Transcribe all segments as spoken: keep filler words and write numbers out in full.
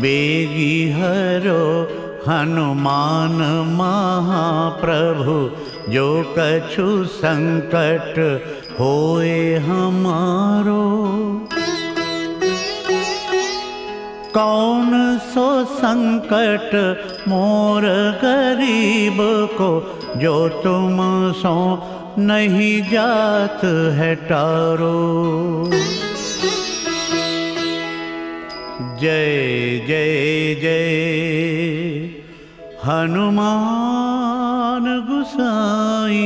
बेगी हरो हनुमान महाप्रभु, जो कछु संकट होए हमारो। कौन सो संकट मोर गरीब को, जो तुम सो नहीं जात है टारो। जय जय जय हनुमान गुसाई,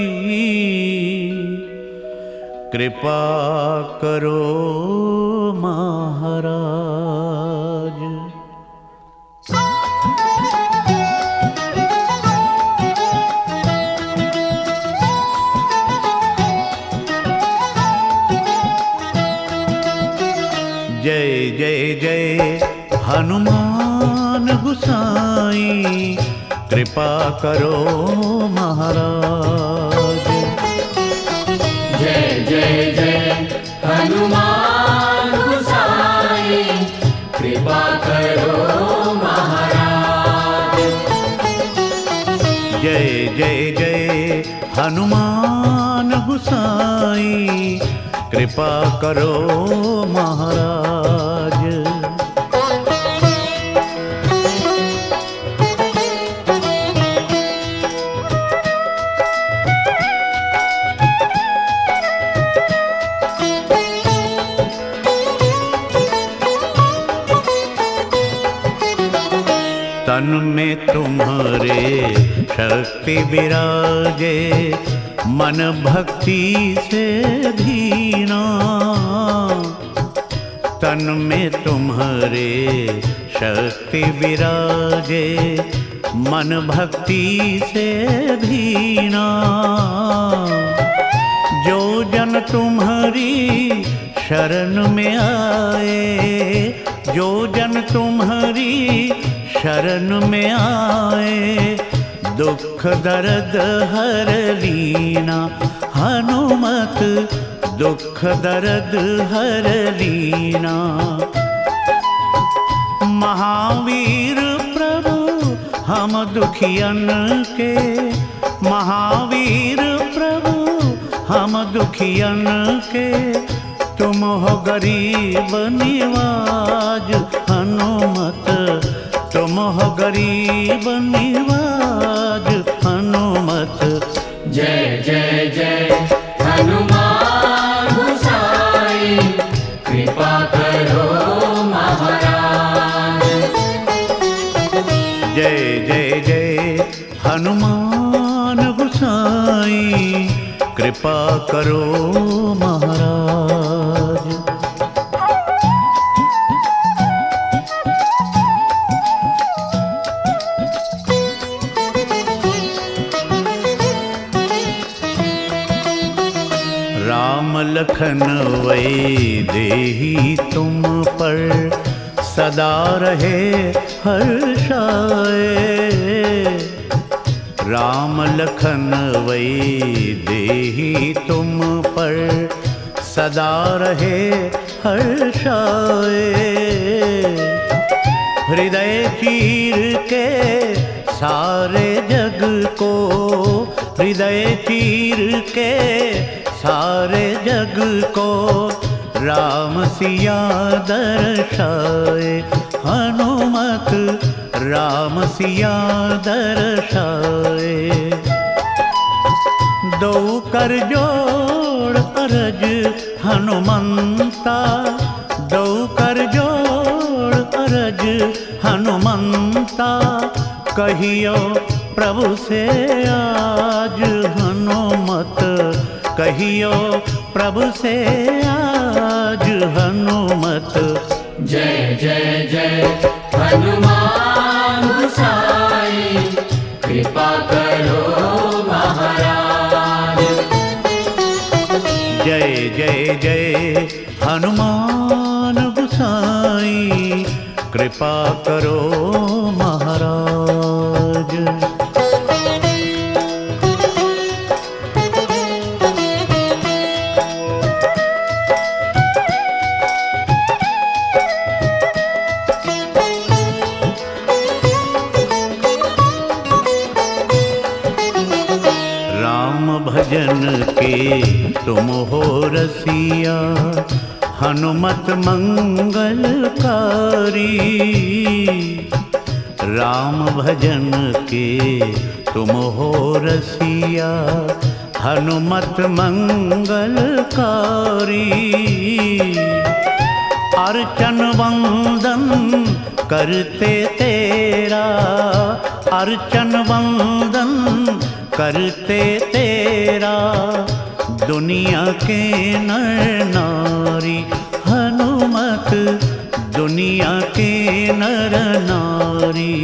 कृपा करो महाराज। जय जय जय हनुमान गुसाई, कृपा करो महाराज। जय जय जय हनुमान गुसाई, कृपा करो महाराज। जय जय जय हनुमान गुसाई, कृपा करो महाराज। तन में तुम्हारे शक्ति विराजे, मन भक्ति से भीना। तन में तुम्हारे शक्ति विराजे, मन भक्ति से भीना। जो जन तुम्हारी शरण में आए, जो जन तुम्हारी शरण में आए, दुख दर्द हर लीना। हनुमत दुख दर्द हर लीना। महावीर प्रभु हम दुखियन के, महावीर प्रभु हम दुखियन के, तुम हो गरीब निवाज। हनुमत तुम हो गरीब निवाज हनुमत। जय जय जय हनुमान गुसाई, कृपा करो महाराज। जय जय जय हनुमान गुसाई, कृपा करो महाराज। राम लखन वै देही तुम पर, सदा रहे हर्षाए। राम लखन वै देही तुम पर, सदा रहे हर्षाए। हृदय चीर के सारे जग को, हृदय चीर के सारे जग को, राम सिया दर्शाए। हनुमत राम सिया दर्शाए। दो कर जोड़ अरज हनुमंता, दो कर जोड़ अरज हनुमंता। कहियो प्रभु से आज हनुमत, कहियो प्रभु से आज हनुमत। जय जय जय हनुमान गुसाई, कृपा करो महाराज। जय जय जय हनुमान गुसाई, कृपा करो महाराज। रसिया हनुमत मंगलकारी। राम भजन के तुम हो रसिया हनुमत मंगलकारी। अर्चन वंदन करते तेरा, अर्चन वंदन करते तेरा, दुनिया के नर नारी। हनुमत दुनिया के नर नारी।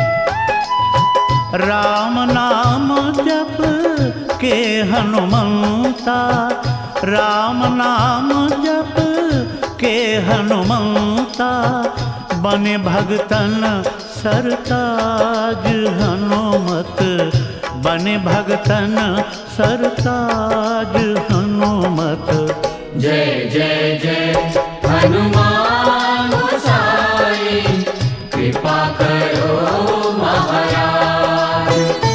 राम नाम जप के हनुमंता, राम नाम जप के हनुमंता, बने भगतन सरताज हनुमत, बने भगतन सरताज हनुमत। जय जय जय हनुमान गोसाई, कृपा करो महाराज।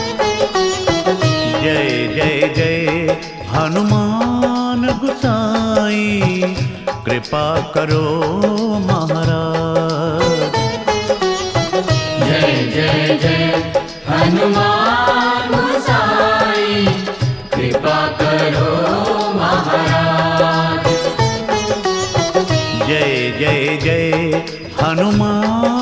जय जय जय हनुमान गोसाई, कृपा करो महाराज। जय जय जय हनुमान गोसाई, कृपा करो महाराज। जय जय जय हनुमान